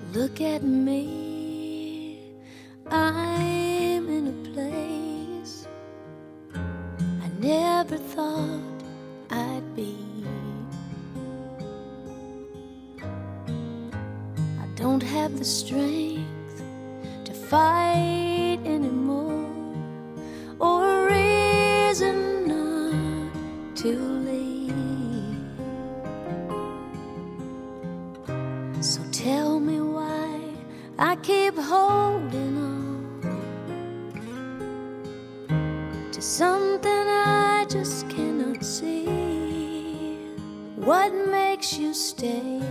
Look at me, I'm in a place I never thought I'd be. I don't have the strength to fight anymore, or a reason not to leave. So tell me why I keep holding on to something I just cannot see. What makes you stay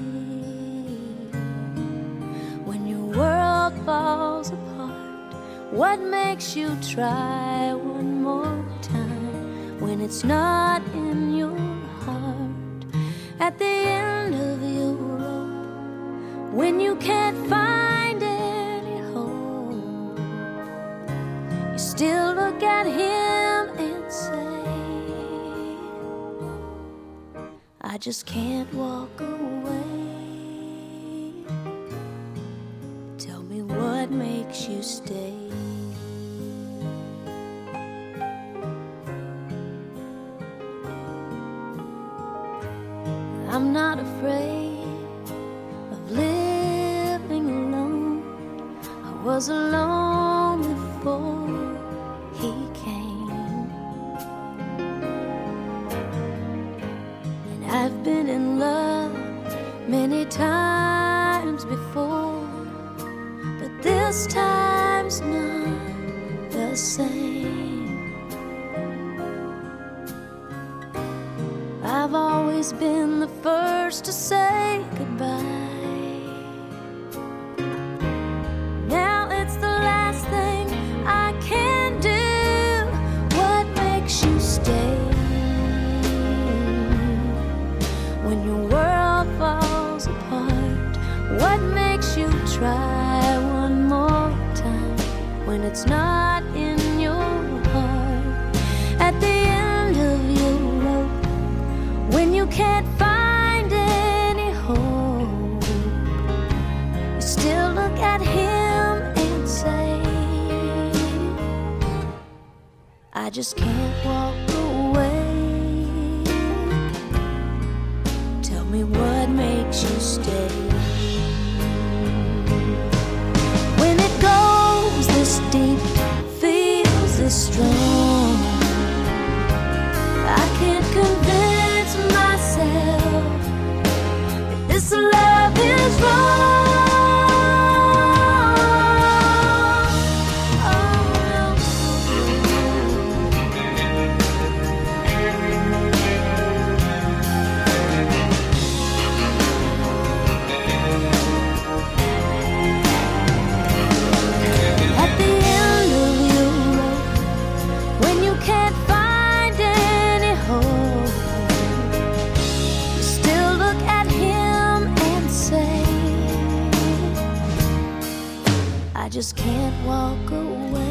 when your world falls apart? What makes you try one more time when it's not in your heart? At the end of your rope, when you can't find any hope, you still look at him and say, I just can't walk away. Tell me what makes you stay. I'm not afraid of living alone. I was alone before he came, and I've been in love many times before, but this time's not the same. I've always been the first to say goodbye. Now it's the last thing I can do. What makes you stay when your world falls apart? What makes you try one more time when it's not in your heart? At the end of your rope, when you can't find any hope, you still look at him and say, I just can't walk away. Tell me what makes you stay. When it goes this deep, feels this strong, I can't convince myself that this love is wrong. At the end of your rope, when you can't find any hope, you still look at him and say, I just can't walk away.